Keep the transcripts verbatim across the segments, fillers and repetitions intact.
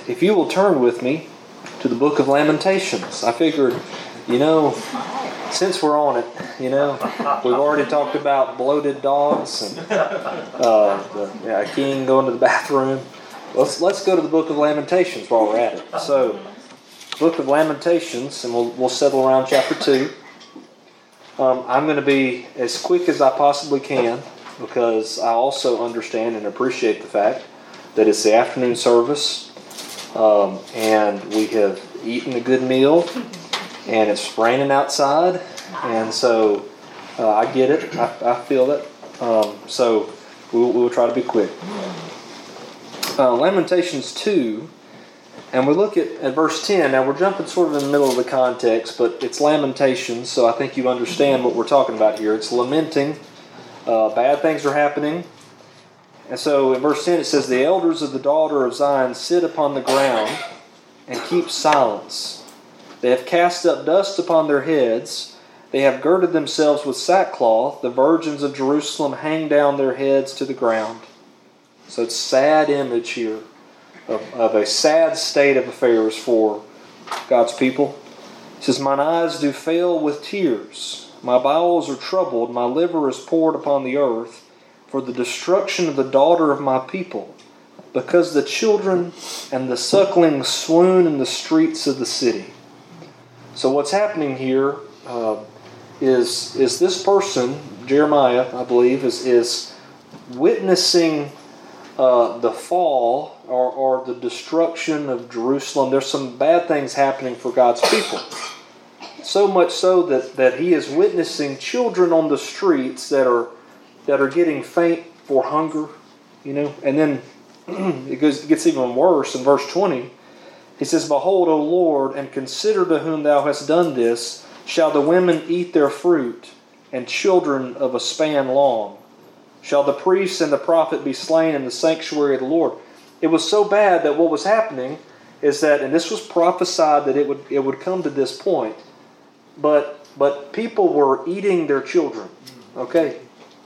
if you will turn with me to the book of Lamentations. I figured, you know, since we're on it, you know, we've already talked about bloated dogs and uh, the, yeah, a king going to the bathroom. Let's let's go to the book of Lamentations while we're at it. So, book of Lamentations, and we'll we'll settle around chapter two. Um, I'm going to be as quick as I possibly can because I also understand and appreciate the fact that it's the afternoon service, um, and we have eaten a good meal, and it's raining outside, and so uh, I get it. I, I feel it. Um, so we will, we will try to be quick. Uh, Lamentations two, and we look at, at verse ten. Now we're jumping sort of in the middle of the context, but it's Lamentations, so I think you understand what we're talking about here. It's lamenting. Uh, bad things are happening. And so in verse ten it says, "The elders of the daughter of Zion sit upon the ground and keep silence. They have cast up dust upon their heads. They have girded themselves with sackcloth. The virgins of Jerusalem hang down their heads to the ground." So it's a sad image here of, of a sad state of affairs for God's people. It says, "Mine eyes do fail with tears. My bowels are troubled. My liver is poured upon the earth for the destruction of the daughter of my people, because the children and the sucklings swoon in the streets of the city." So what's happening here uh, is is this person, Jeremiah, I believe, is is witnessing uh, the fall or, or the destruction of Jerusalem. There's some bad things happening for God's people. So much so that, that he is witnessing children on the streets that are that are getting faint for hunger, you know. And then it goes it gets even worse in verse twenty. He says, "Behold, O Lord, and consider to whom thou hast done this. Shall the women eat their fruit, and children of a span long? Shall the priest and the prophet be slain in the sanctuary of the Lord?" It was so bad that what was happening is that, and this was prophesied that it would it would come to this point, but but people were eating their children. Okay.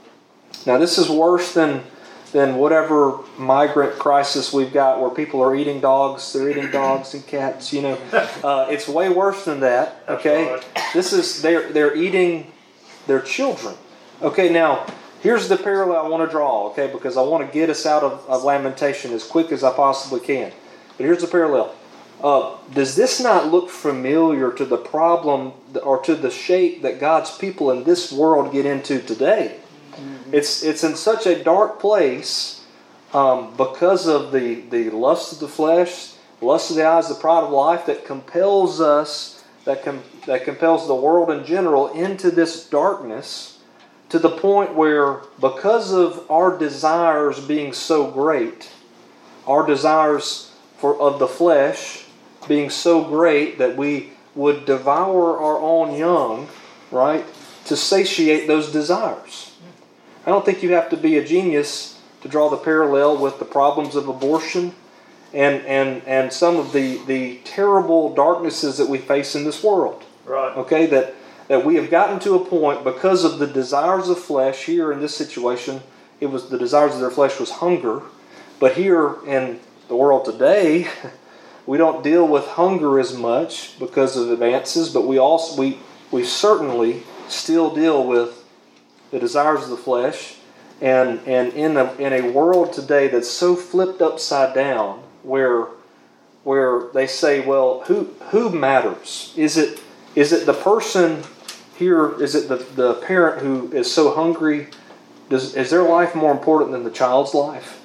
Now this is worse than than whatever migrant crisis we've got where people are eating dogs. They're eating dogs and cats, you know. Uh, it's way worse than that, okay? This is, they're, they're eating their children. Okay, now, here's the parallel I want to draw, okay, because I want to get us out of, of Lamentation as quick as I possibly can. But here's the parallel. Uh, does this not look familiar to the problem or to the shape that God's people in this world get into today? It's it's in such a dark place um, because of the, the lust of the flesh, lust of the eyes, the pride of life that compels us, that com- that compels the world in general into this darkness, to the point where because of our desires being so great, our desires for of the flesh being so great that we would devour our own young, right, to satiate those desires. I don't think you have to be a genius to draw the parallel with the problems of abortion and and, and some of the, the terrible darknesses that we face in this world. Right. Okay, that, that we have gotten to a point because of the desires of flesh. Here in this situation, it was the desires of their flesh was hunger. But here in the world today, we don't deal with hunger as much because of advances, but we also we we certainly still deal with the desires of the flesh, and and in a in a world today that's so flipped upside down, where where they say, well, who who matters? Is it is it the person here? Is it the, the parent who is so hungry? Does is their life more important than the child's life?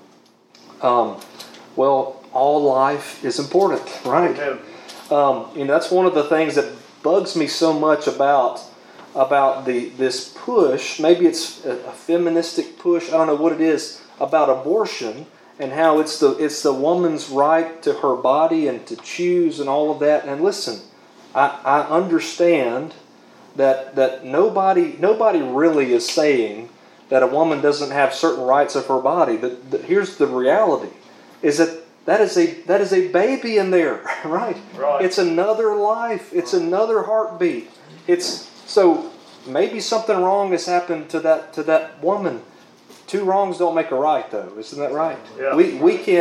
Um, well, all life is important, right? Um, you know, that's one of the things that bugs me so much about. about the this push, maybe it's a, a feministic push, I don't know what it is, about abortion and how it's the it's the woman's right to her body and to choose and all of that. And listen, I, I understand that that nobody nobody really is saying that a woman doesn't have certain rights of her body. But, but here's the reality, is that that is a that is a baby in there, right? Right. It's another life. It's another heartbeat. It's So maybe something wrong has happened to that to that woman. Two wrongs don't make a right, though. Isn't that right? Yeah. We we can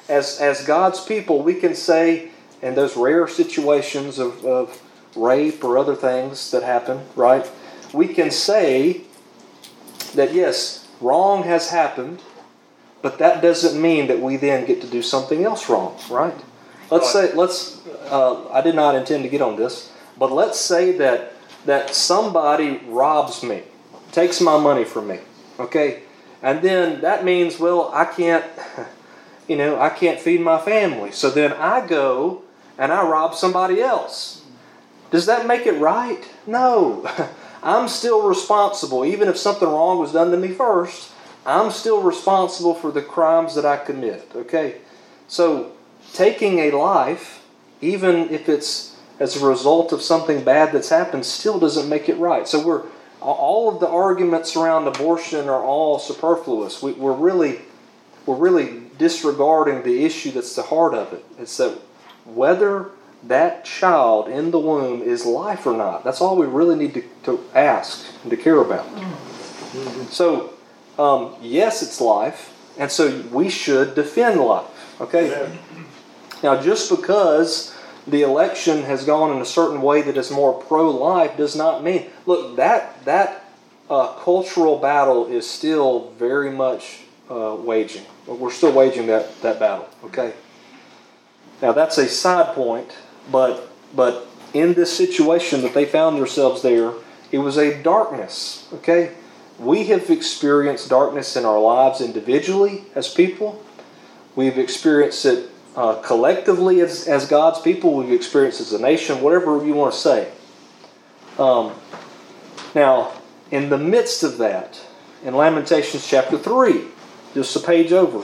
as, as God's people, we can say, in those rare situations of, of rape or other things that happen, right? We can say that, yes, wrong has happened, but that doesn't mean that we then get to do something else wrong, right? Let's say, let's, uh, I did not intend to get on this, but let's say that that somebody robs me, takes my money from me, okay? And then that means, well, I can't, you know, I can't feed my family. So then I go and I rob somebody else. Does that make it right? No. I'm still responsible. Even if something wrong was done to me first, I'm still responsible for the crimes that I commit, okay? So taking a life, even if it's as a result of something bad that's happened, still doesn't make it right. So we're all of the arguments around abortion are all superfluous. We, we're really we're really disregarding the issue that's the heart of it. It's that whether that child in the womb is life or not. That's all we really need to, to ask and to care about. Mm-hmm. So, um, yes, it's life, and so we should defend life. Okay? Yeah. Now, just because the election has gone in a certain way that is more pro-life does not mean... Look, that that uh, cultural battle is still very much uh, waging. We're still waging that, that battle, okay? Now, that's a side point, but but in this situation that they found themselves there, it was a darkness, okay? We have experienced darkness in our lives individually as people. We've experienced it Uh, collectively as, as God's people. We've experienced as a nation, whatever you want to say. Um, now, in the midst of that, in Lamentations chapter three, just a page over,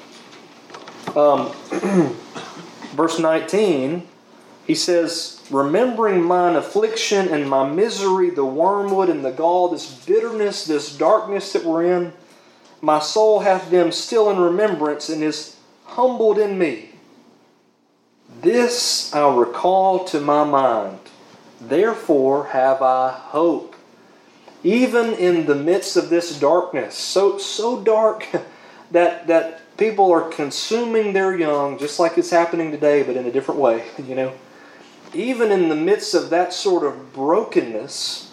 um, verse nineteen, he says, "Remembering mine affliction and my misery, the wormwood and the gall, this bitterness, this darkness that we're in, my soul hath them still in remembrance and is humbled in me. This I'll recall to my mind. Therefore have I hope." Even in the midst of this darkness, so so dark that that people are consuming their young, just like it's happening today, but in a different way, you know. Even in the midst of that sort of brokenness,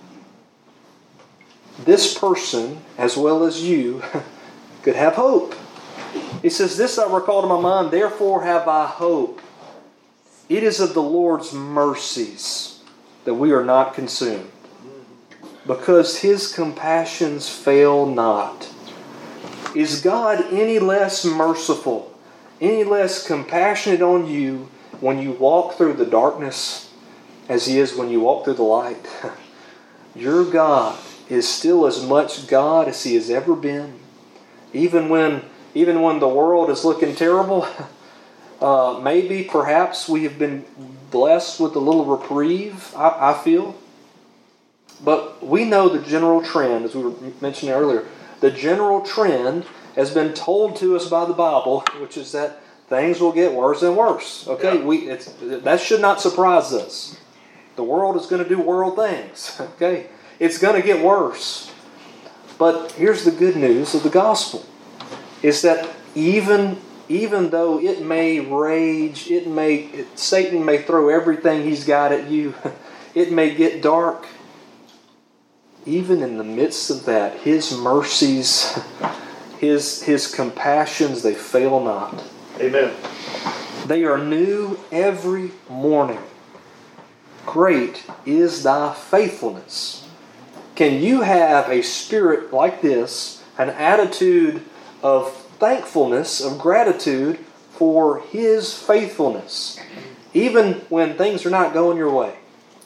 this person, as well as you, could have hope. He says, "This I recall to my mind, therefore have I hope. It is of the Lord's mercies that we are not consumed, because His compassions fail not." Is God any less merciful, any less compassionate on you when you walk through the darkness as He is when you walk through the light? Your God is still as much God as He has ever been. Even when, even when the world is looking terrible, Uh, maybe, perhaps, we have been blessed with a little reprieve, I, I feel. But we know the general trend, as we were mentioning earlier, the general trend has been told to us by the Bible, which is that things will get worse and worse. Okay, yeah. we it's, that should not surprise us. The world is going to do world things. Okay, it's going to get worse. But here's the good news of the gospel, is that even Even though it may rage, it may it, Satan may throw everything he's got at you, it may get dark. Even in the midst of that, His mercies, His His compassions, they fail not. Amen. They are new every morning. Great is thy faithfulness. Can you have a spirit like this, an attitude of thankfulness, of gratitude for His faithfulness, even when things are not going your way?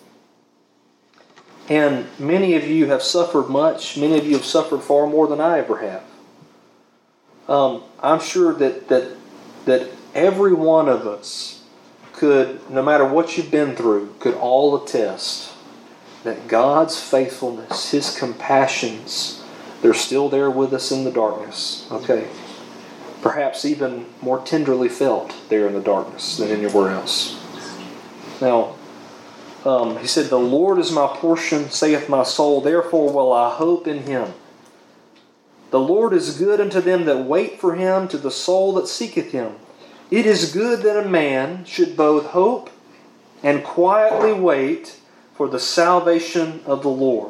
And many of you have suffered much. Many of you have suffered far more than I ever have. Um, I'm sure that that that every one of us could, no matter what you've been through, could all attest that God's faithfulness, His compassions, they're still there with us in the darkness. Okay. Perhaps even more tenderly felt there in the darkness than anywhere else. Now, um, he said, "The Lord is my portion, saith my soul, therefore will I hope in Him. The Lord is good unto them that wait for Him, to the soul that seeketh Him. It is good that a man should both hope and quietly wait for the salvation of the Lord.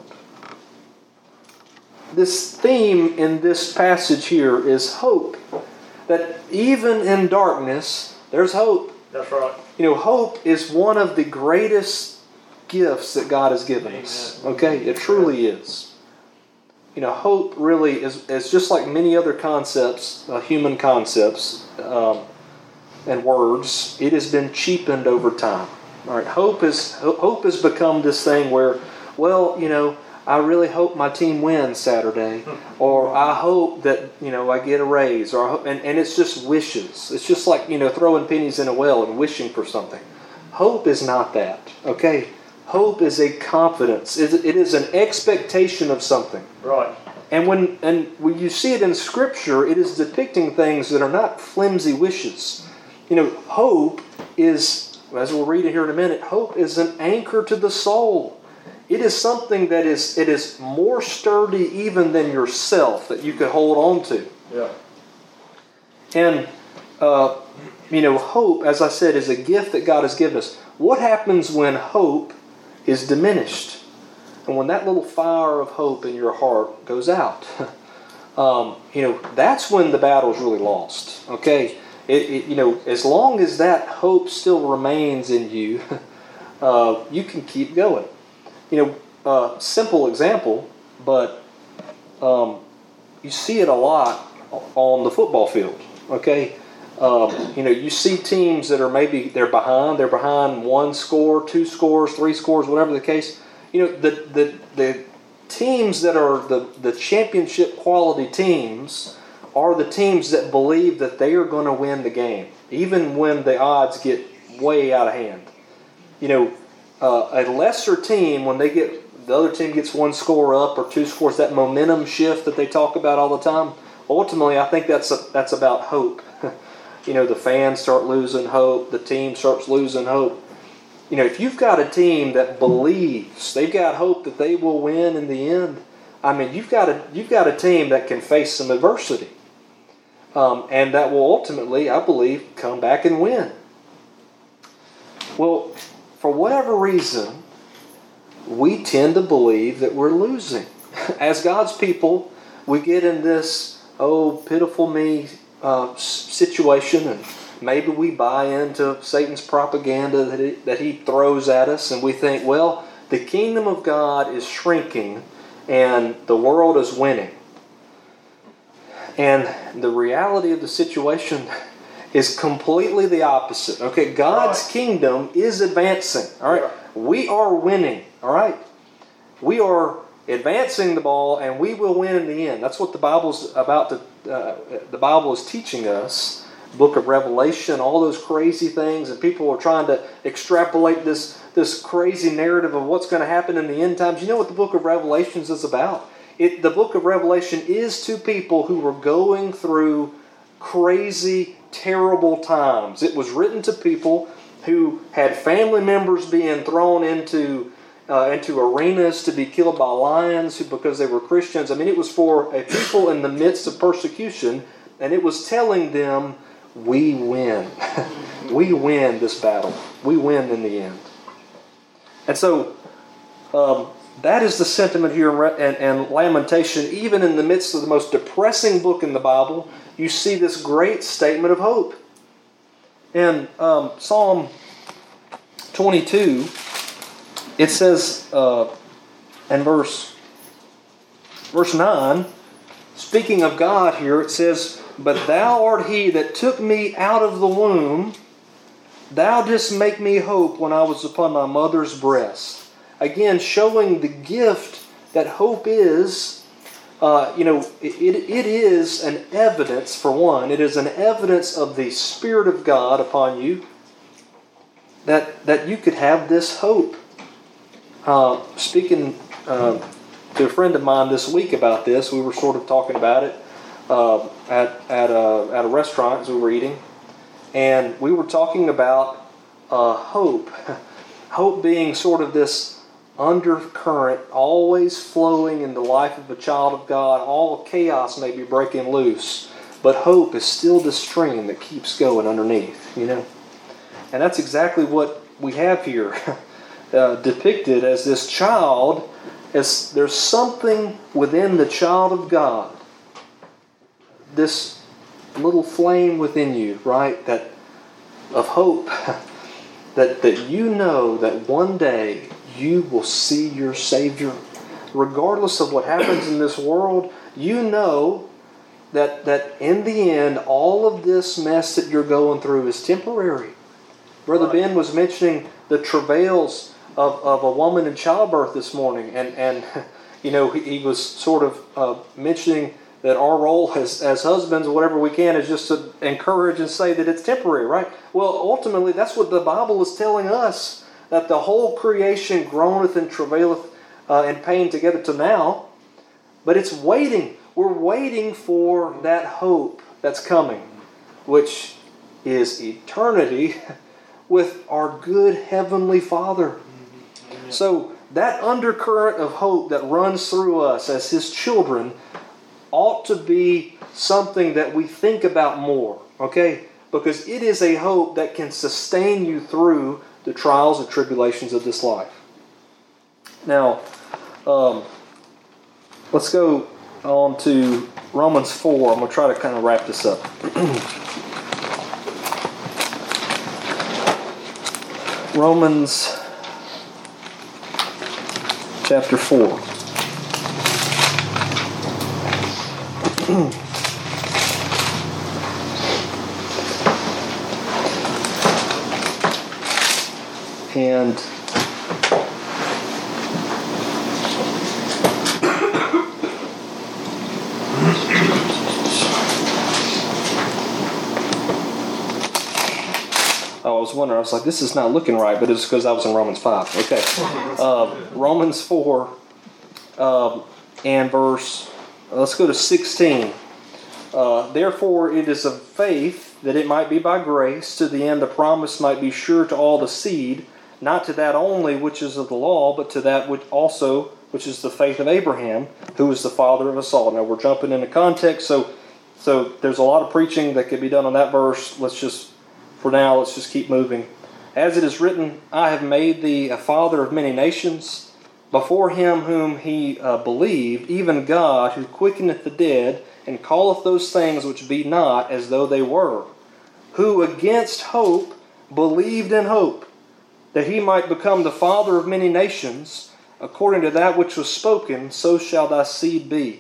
This theme in this passage here is hope. That even in darkness, there's hope. That's right. You know, hope is one of the greatest gifts that God has given us. Okay? It truly is. You know, hope really is, is just like many other concepts, uh, human concepts um, and words, it has been cheapened over time. All right, hope is hope has become this thing where, well, you know, I really hope my team wins Saturday, or I hope that, you know, I get a raise, or I hope, and, and it's just wishes. It's just like, you know, throwing pennies in a well and wishing for something. Hope is not that. Okay, hope is a confidence. It, it is an expectation of something. Right. And when and when you see it in Scripture, it is depicting things that are not flimsy wishes. You know, hope is, as we'll read it here in a minute, hope is an anchor to the soul. It is something that is it is more sturdy even than yourself that you could hold on to. Yeah. And uh, you know, hope, as I said, is a gift that God has given us. What happens when hope is diminished? And when that little fire of hope in your heart goes out, um, you know, that's when the battle's really lost. Okay. It, it, you know, as long as that hope still remains in you, uh, you can keep going. You know, uh, simple example, but um, you see it a lot on the football field. Okay, um, you know, you see teams that are maybe they're behind, they're behind one score, two scores, three scores, whatever the case. You know, the the the teams that are the the championship quality teams are the teams that believe that they are going to win the game, even when the odds get way out of hand. You know, uh, a lesser team, when they get the other team gets one score up or two scores, that momentum shift that they talk about all the time, ultimately I think that's a, that's about hope. You know, the fans start losing hope, the team starts losing hope. You know, if you've got a team that believes, they've got hope that they will win in the end, I mean, you've got a, you've got a team that can face some adversity. Um, and that will ultimately, I believe, come back and win. Well, for whatever reason, we tend to believe that we're losing. As God's people, we get in this, oh, pitiful me uh, situation, and maybe we buy into Satan's propaganda that he, that he throws at us, and we think, well, the kingdom of God is shrinking, and the world is winning. And the reality of the situation is completely the opposite. Okay, God's right. kingdom is advancing. All right, we are winning. All right, we are advancing the ball, and we will win in the end. That's what the Bible's about. To uh, the Bible is teaching us. Book of Revelation, all those crazy things, and people are trying to extrapolate this this crazy narrative of what's going to happen in the end times. You know what the Book of Revelation is about? It, the book of Revelation is to people who were going through crazy, terrible times. It was written to people who had family members being thrown into uh, into arenas to be killed by lions because they were Christians. I mean, it was for a people in the midst of persecution, and it was telling them, we win. We win this battle. We win in the end. And so, um, that is the sentiment here in, in, in Lamentation. Even in the midst of the most depressing book in the Bible, you see this great statement of hope. In um, Psalm twenty-two, it says uh, in verse, verse nine, speaking of God here, it says, "But thou art he that took me out of the womb. Thou didst make me hope when I was upon my mother's breast." Again, showing the gift that hope is. Uh, you know, it, it is an evidence, for one, it is an evidence of the Spirit of God upon you that, that you could have this hope. Uh, speaking uh, to a friend of mine this week about this, we were sort of talking about it uh, at, at, a, at a restaurant as we were eating, and we were talking about uh, hope. Hope being sort of this undercurrent always flowing in the life of a child of God. All chaos may be breaking loose, but hope is still the stream that keeps going underneath, you know. And that's exactly what we have here uh, depicted as this child. As there's something within the child of God, this little flame within you, right, that of hope, that, that you know that one day you will see your Savior. Regardless of what happens in this world, you know that, that in the end, all of this mess that you're going through is temporary. Brother Ben was mentioning the travails of, of a woman in childbirth this morning, and, and you know, he, he was sort of uh, mentioning that our role as, as husbands, whatever we can, is just to encourage and say that it's temporary, right? Well, ultimately, that's what the Bible is telling us, that the whole creation groaneth and travaileth uh, in pain together to now, but it's waiting. We're waiting for that hope that's coming, which is eternity with our good Heavenly Father. So that undercurrent of hope that runs through us as His children ought to be something that we think about more, okay? Because it is a hope that can sustain you through the trials and tribulations of this life. Now, um, let's go on to Romans four. I'm going to try to kind of wrap this up. Romans chapter four. And I was wondering, I was like, this is not looking right, but it's because I was in Romans five. Okay. Uh, Romans four uh, and verse, let's go to sixteen. Uh, Therefore it is of faith that it might be by grace, to the end the promise might be sure to all the seed, not to that only which is of the law, but to that which also which is the faith of Abraham, who is the father of us all. Now we're jumping into context, so so there's a lot of preaching that could be done on that verse. Let's just For now, let's just keep moving. As it is written, I have made thee a father of many nations, before him whom he uh, believed, even God, who quickeneth the dead, and calleth those things which be not as though they were, who against hope believed in hope, that he might become the father of many nations, according to that which was spoken, so shall thy seed be.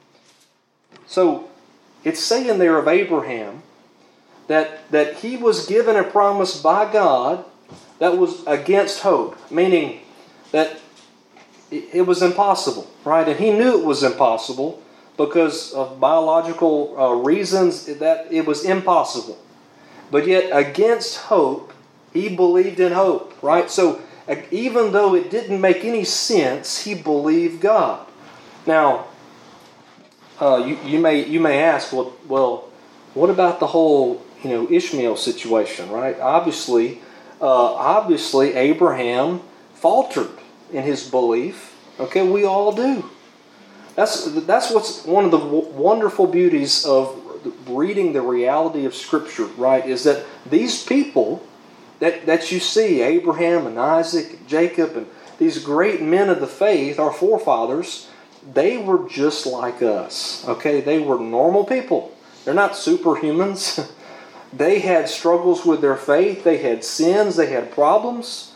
So, it's saying there of Abraham, That, that he was given a promise by God that was against hope, meaning that it, it was impossible, right? And he knew it was impossible because of biological uh, reasons, that it was impossible. But yet, against hope, he believed in hope, right? So, uh, even though it didn't make any sense, he believed God. Now, uh, you, you may you may ask, well, well, what about the whole you know, Ishmael situation, right? Obviously, uh, obviously Abraham faltered in his belief. Okay, we all do. That's that's what's one of the w- wonderful beauties of reading the reality of Scripture, right? Is that these people that, that you see, Abraham and Isaac, Jacob, and these great men of the faith, our forefathers, they were just like us. Okay, they were normal people. They're not superhumans. They had struggles with their faith. They had sins. They had problems.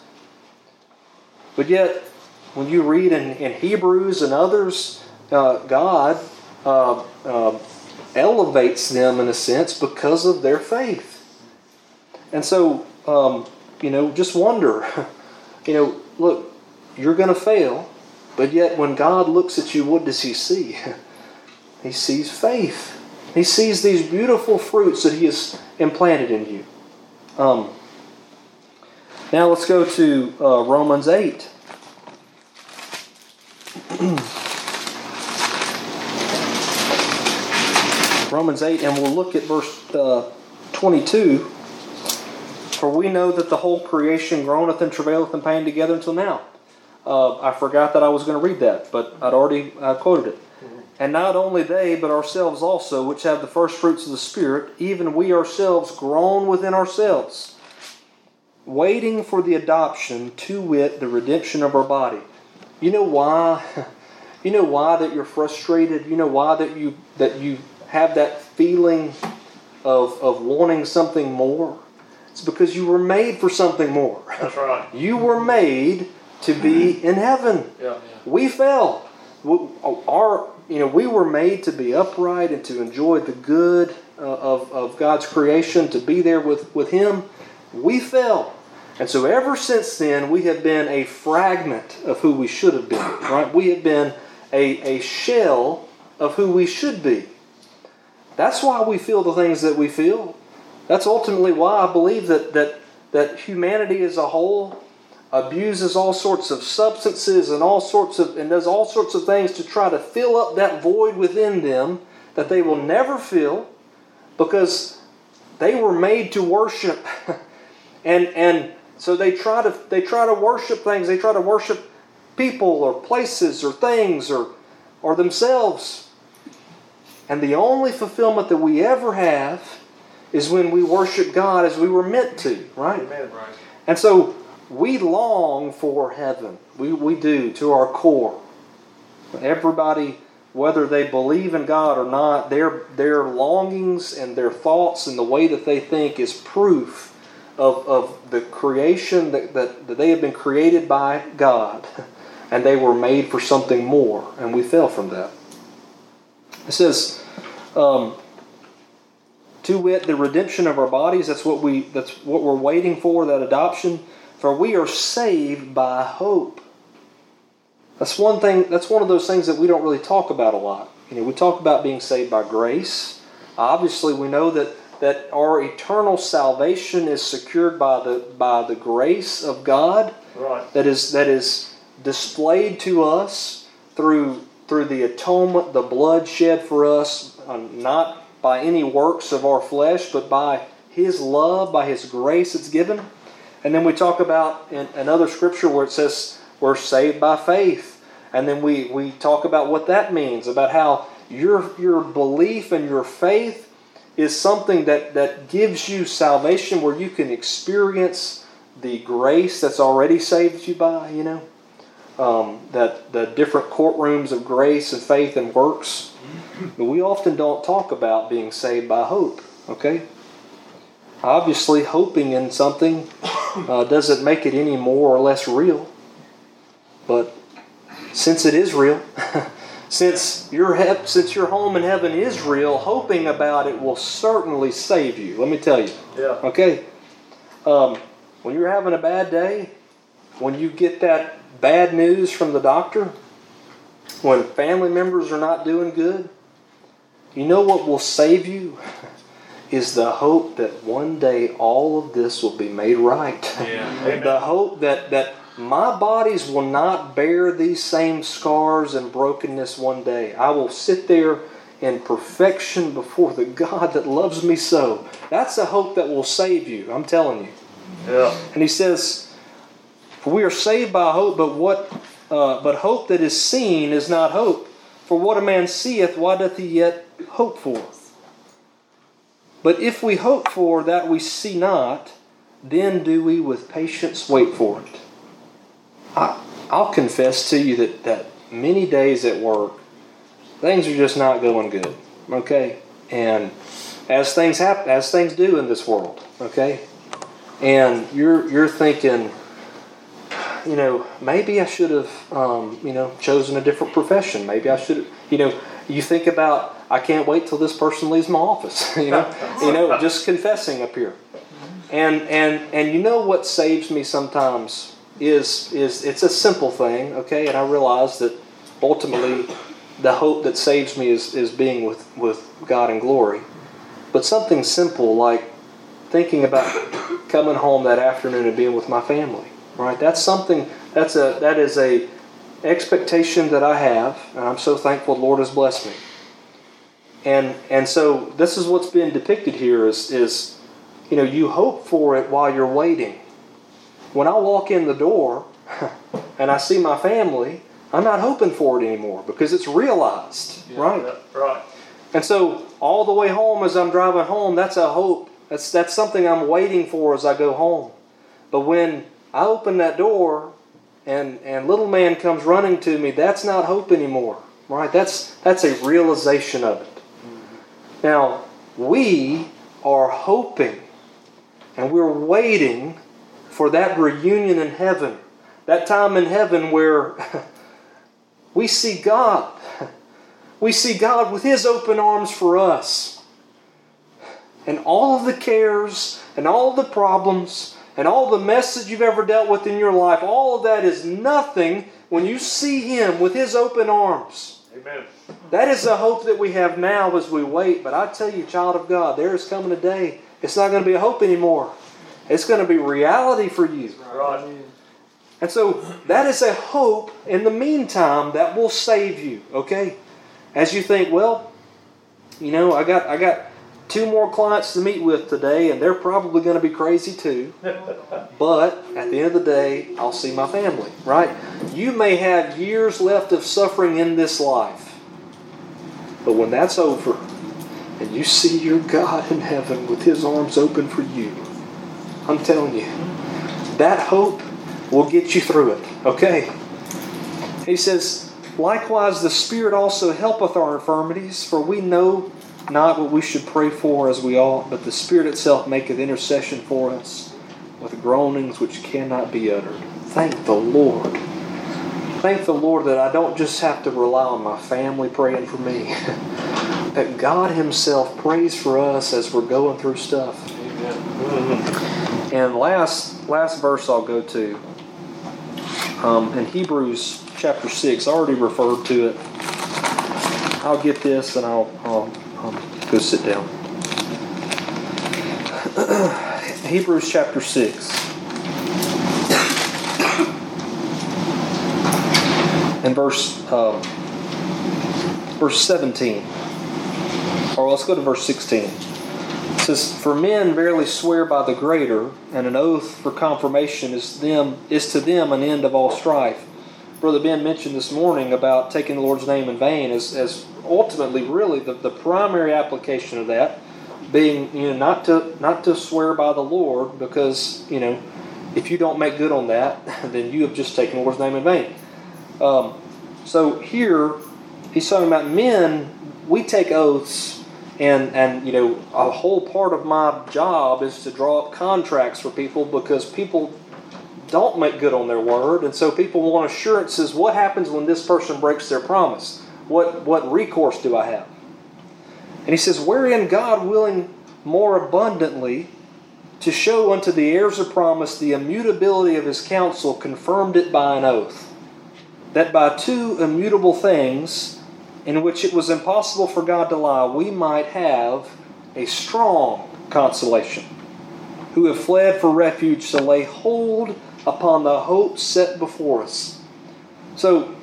But yet, when you read in, in Hebrews and others, uh, God uh, uh, elevates them in a sense because of their faith. And so, um, you know, just wonder, you know, look, you're going to fail. But yet, when God looks at you, what does He see? He sees faith. He sees these beautiful fruits that He has implanted in you. Um, now let's go to uh, Romans eight. Romans eight, and we'll look at verse uh, twenty-two. For we know that the whole creation groaneth and travaileth in pain together until now. Uh, I forgot that I was going to read that, but I'd already uh, quoted it. And not only they, but ourselves also, which have the first fruits of the Spirit, even we ourselves groan within ourselves, waiting for the adoption, to wit, the redemption of our body. You know why? You know why that you're frustrated? You know why that you that you have that feeling of of wanting something more? It's because you were made for something more. That's right. You were made to be in heaven. Yeah. We fell. Our, you know, we were made to be upright and to enjoy the good uh, of, of God's creation, to be there with, with Him. We fell. And so ever since then, we have been a fragment of who we should have been. Right? We have been a, a shell of who we should be. That's why we feel the things that we feel. That's ultimately why I believe that that, that humanity as a whole abuses all sorts of substances and all sorts of and does all sorts of things to try to fill up that void within them that they will never fill, because they were made to worship. and and so they try to they try to worship things, they try to worship people or places or things or or themselves. And the only fulfillment that we ever have is when we worship God as we were meant to, right? Amen. Right. And so we long for heaven. We, we do, to our core. Everybody, whether they believe in God or not, their, their longings and their thoughts and the way that they think is proof of, of the creation that, that, that they have been created by God. And they were made for something more. And we fell from that. It says, um, to wit, the redemption of our bodies. That's what we. That's what we're waiting for. That adoption. For we are saved by hope. That's one thing. That's one of those things that we don't really talk about a lot. You know, we talk about being saved by grace. Obviously, we know that that our eternal salvation is secured by the by the grace of God. Right. That is that is displayed to us through through the atonement, the blood shed for us, uh, not by any works of our flesh, but by His love, by His grace it's given. And then we talk about in another scripture where it says we're saved by faith. And then we, we talk about what that means, about how your your belief and your faith is something that, that gives you salvation, where you can experience the grace that's already saved you by, you know. Um, that the different courtrooms of grace and faith and works. But we often don't talk about being saved by hope, okay? Obviously, hoping in something uh, doesn't make it any more or less real. But since it is real, since your he- since your home in heaven is real, hoping about it will certainly save you. Let me tell you. Yeah. Okay? Um, when you're having a bad day, when you get that bad news from the doctor, when family members are not doing good, you know what will save you? Is the hope that one day all of this will be made right. Yeah. The hope that, that my bodies will not bear these same scars and brokenness one day. I will sit there in perfection before the God that loves me so. That's a hope that will save you, I'm telling you. Yeah. And he says, for we are saved by hope, but what? Uh, but hope that is seen is not hope. For what a man seeth, why doth he yet hope for? But if we hope for that we see not, then do we with patience wait for it. I, I'll confess to you that, that many days at work, things are just not going good. Okay? And as things happen, as things do in this world, okay? And you're you're thinking, you know, maybe I should have, um, you know, chosen a different profession. Maybe I should have, you know, you think about, I can't wait till this person leaves my office. you know, you know, just confessing up here. And and and you know what saves me sometimes is is it's a simple thing, okay? And I realize that ultimately the hope that saves me is, is being with, with God in glory. But something simple like thinking about coming home that afternoon and being with my family. Right, that's something. That's a that is a expectation that I have, and I'm so thankful the Lord has blessed me. And and so this is what's been depicted here is is, you know, you hope for it while you're waiting. When I walk in the door and I see my family, I'm not hoping for it anymore because it's realized, Yeah, right? yeah, right. And so all the way home as I'm driving home, that's a hope. That's that's something I'm waiting for as I go home. But when I open that door and and little man comes running to me, that's not hope anymore, right? That's that's a realization of it. Mm-hmm. Now, we are hoping and we're waiting for that reunion in heaven. That time in heaven where we see God. We see God with His open arms for us. And all of the cares and all of the problems and all the mess that you've ever dealt with in your life, all of that is nothing when you see Him with His open arms. Amen. That is the hope that we have now as we wait. But I tell you, child of God, there is coming a day. It's not going to be a hope anymore. It's going to be reality for you. Right. And so that is a hope in the meantime that will save you. Okay? As you think, well, you know, I got I got two more clients to meet with today, and they're probably going to be crazy too. But at the end of the day, I'll see my family, right? You may have years left of suffering in this life. But when that's over, and you see your God in heaven with His arms open for you, I'm telling you, that hope will get you through it, okay? He says, likewise, the Spirit also helpeth our infirmities, for we know not what we should pray for as we ought, but the Spirit itself maketh intercession for us with groanings which cannot be uttered. Thank the Lord. Thank the Lord that I don't just have to rely on my family praying for me, that God Himself prays for us as we're going through stuff. Amen. Mm-hmm. And last, last verse I'll go to, um, in Hebrews chapter six, I already referred to it. I'll get this and I'll, I'll, I'll go sit down. Hebrews chapter six. And verse, uh, verse seventeen. Or let's go to verse sixteen. It says, for men verily swear by the greater, and an oath for confirmation is them is to them an end of all strife. Brother Ben mentioned this morning about taking the Lord's name in vain as, as ultimately really the, the primary application of that being, you know, not to not to swear by the Lord, because, you know, if you don't make good on that, then you have just taken the Lord's name in vain. Um, so here he's talking about men, we take oaths. And, and you know, a whole part of my job is to draw up contracts for people because people don't make good on their word. And so people want assurances. What happens when this person breaks their promise? What, what recourse do I have? And he says, wherein God willing more abundantly to show unto the heirs of promise the immutability of His counsel, confirmed it by an oath, that by two immutable things, in which it was impossible for God to lie, we might have a strong consolation, who have fled for refuge to lay hold upon the hope set before us. So,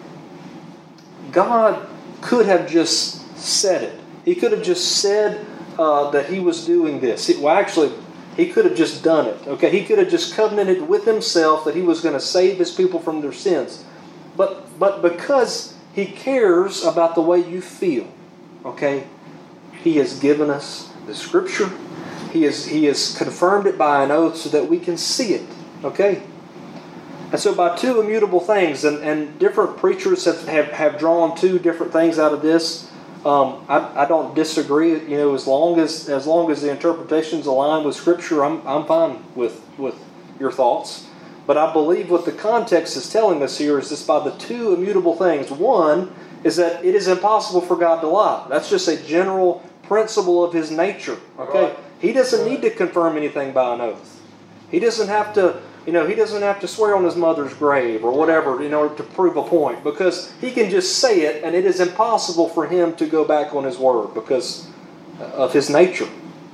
God could have just said it. He could have just said uh, that He was doing this. It, well, actually, He could have just done it. Okay, He could have just covenanted with Himself that He was going to save His people from their sins. But, but because He cares about the way you feel, okay, He has given us the Scripture. He has, he has confirmed it by an oath so that we can see it, okay? And so by two immutable things, and, and different preachers have, have, have drawn two different things out of this. Um, I, I don't disagree. You know, as long as as long as the interpretations align with Scripture, I'm I'm fine with, with your thoughts. But I believe what the context is telling us here is this: by the two immutable things. One is that it is impossible for God to lie. That's just a general principle of His nature. Okay, Right. He doesn't need to confirm anything by an oath. He doesn't have to. You know, he doesn't have to swear on his mother's grave or whatever in order to prove a point, because he can just say it, and it is impossible for him to go back on his word because of his nature.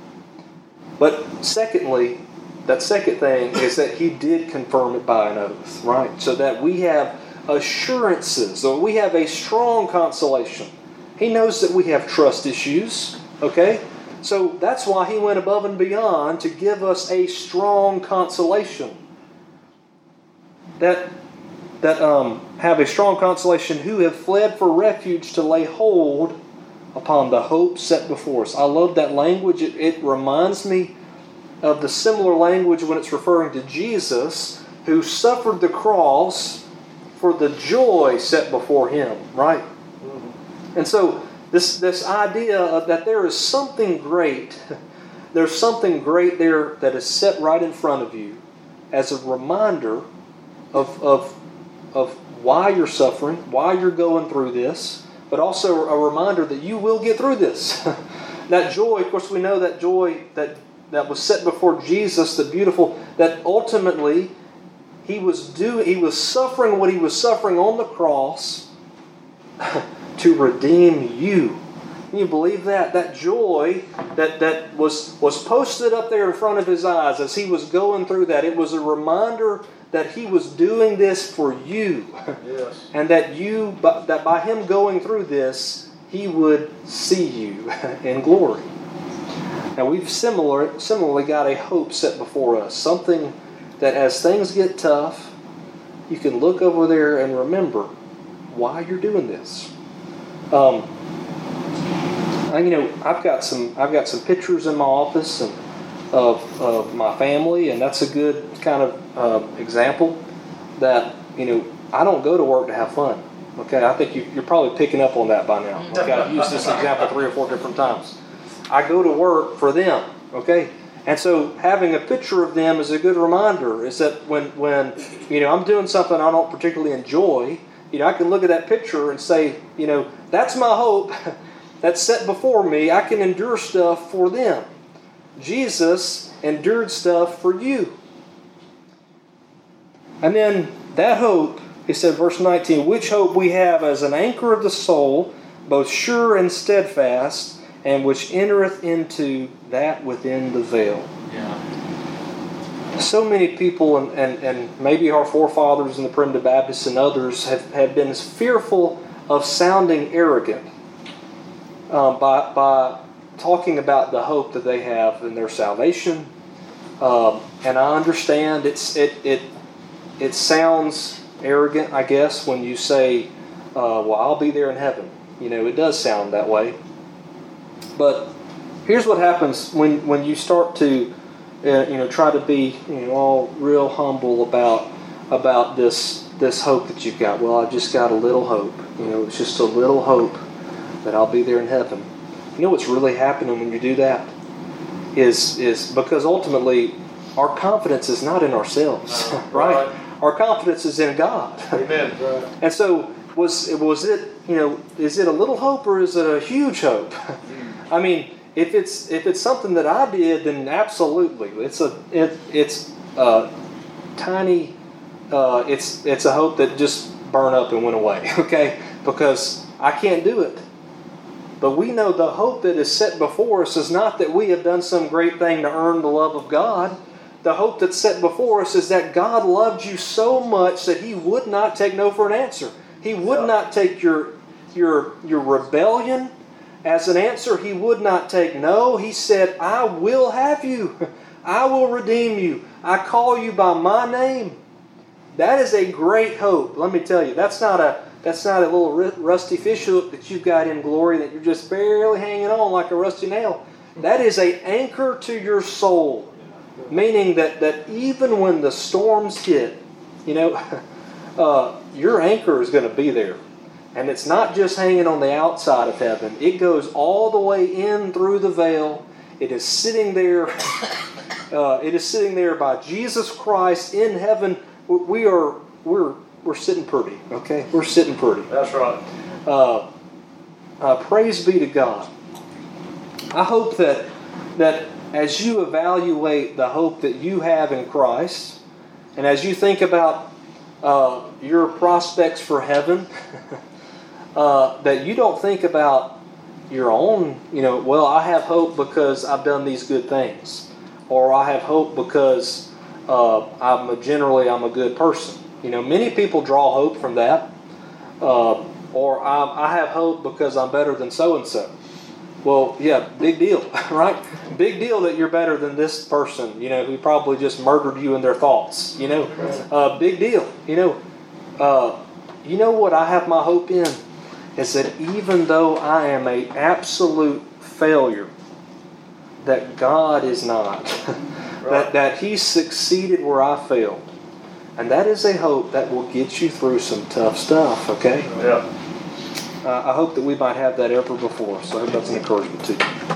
But secondly, that second thing is that he did confirm it by an oath, right? So that we have assurances, or we have a strong consolation. He knows that we have trust issues, okay? So that's why he went above and beyond to give us a strong consolation. That that um, have a strong consolation, who have fled for refuge to lay hold upon the hope set before us. I love that language. It, it reminds me of the similar language when it's referring to Jesus, who suffered the cross for the joy set before him, right? Mm-hmm. And so this, this idea of that there is something great, there's something great there that is set right in front of you as a reminder of, of, of why you're suffering, why you're going through this, but also a reminder that you will get through this. That joy, of course, we know that joy that, that was set before Jesus, the beautiful, that ultimately he was doing, he was suffering what he was suffering on the cross to redeem you. Can you believe that? That joy that, that was, was posted up there in front of his eyes as he was going through that, it was a reminder that he was doing this for you. Yes. And that you, that by him going through this, he would see you in glory. Now we've similar, similarly got a hope set before us. Something that as things get tough, you can look over there and remember why you're doing this. Um, I, you know, I've got some, I've got some pictures in my office and of, of my family, and that's a good kind of uh, example that, you know, I don't go to work to have fun. Okay, I think you, you're probably picking up on that by now. Okay, I've used this example three or four different times. I go to work for them. Okay, and so having a picture of them is a good reminder. Is that when when you know I'm doing something I don't particularly enjoy, you know, I can look at that picture and say, you know, that's my hope. That's set before me. I can endure stuff for them. Jesus endured stuff for you. And then that hope, he said, verse nineteen, which hope we have as an anchor of the soul, both sure and steadfast, and which entereth into that within the veil. Yeah. So many people, and, and, and maybe our forefathers in the Primitive Baptists and others, have, have been fearful of sounding arrogant um, by, by talking about the hope that they have in their salvation. Um, and I understand it's it it it sounds arrogant, I guess, when you say, uh, well, I'll be there in heaven. You know, it does sound that way. But here's what happens when, when you start to, uh, you know, try to be, you know, all real humble about about this this hope that you've got. Well, I just got a little hope. You know, it's just a little hope that I'll be there in heaven. You know what's really happening when you do that? Is is because ultimately our confidence is not in ourselves, no, right? right? Our confidence is in God. Amen. Right. And so was was it, you know, is it a little hope or is it a huge hope? I mean, if it's if it's something that I did, then absolutely, it's a it, it's a tiny, uh, it's it's a hope that just burned up and went away. Okay, because I can't do it. But we know the hope that is set before us is not that we have done some great thing to earn the love of God. The hope that's set before us is that God loved you so much that He would not take no for an answer. He would not take your your your rebellion as an answer. He would not take no. He said, I will have you. I will redeem you. I call you by my name. That is a great hope. Let me tell you, that's not a That's not a little rusty fish hook that you've got in glory that you're just barely hanging on like a rusty nail. That is an anchor to your soul. Meaning that, that even when the storms hit, you know, uh, your anchor is going to be there. And it's not just hanging on the outside of heaven. It goes all the way in through the veil. It is sitting there. Uh, it is sitting there by Jesus Christ in heaven. We are we're We're sitting pretty, okay? We're sitting pretty. That's right. Uh, uh, praise be to God. I hope that that as you evaluate the hope that you have in Christ, and as you think about uh, your prospects for heaven, uh, that you don't think about your own, you know, well, I have hope because I've done these good things, or I have hope because uh, I'm a, generally I'm a good person. You know, many people draw hope from that. Uh, or I, I have hope because I'm better than so-and-so. Well, yeah, big deal, right? Big deal that you're better than this person, you know, who probably just murdered you in their thoughts, you know. Uh, big deal, you know. Uh, you know what I have my hope in? Is that even though I am an absolute failure, that God is not. Right. that, that He succeeded where I failed. And that is a hope that will get you through some tough stuff, okay? Yeah. Uh, I hope that we might have that ever before. So I hope that's an encouragement to you.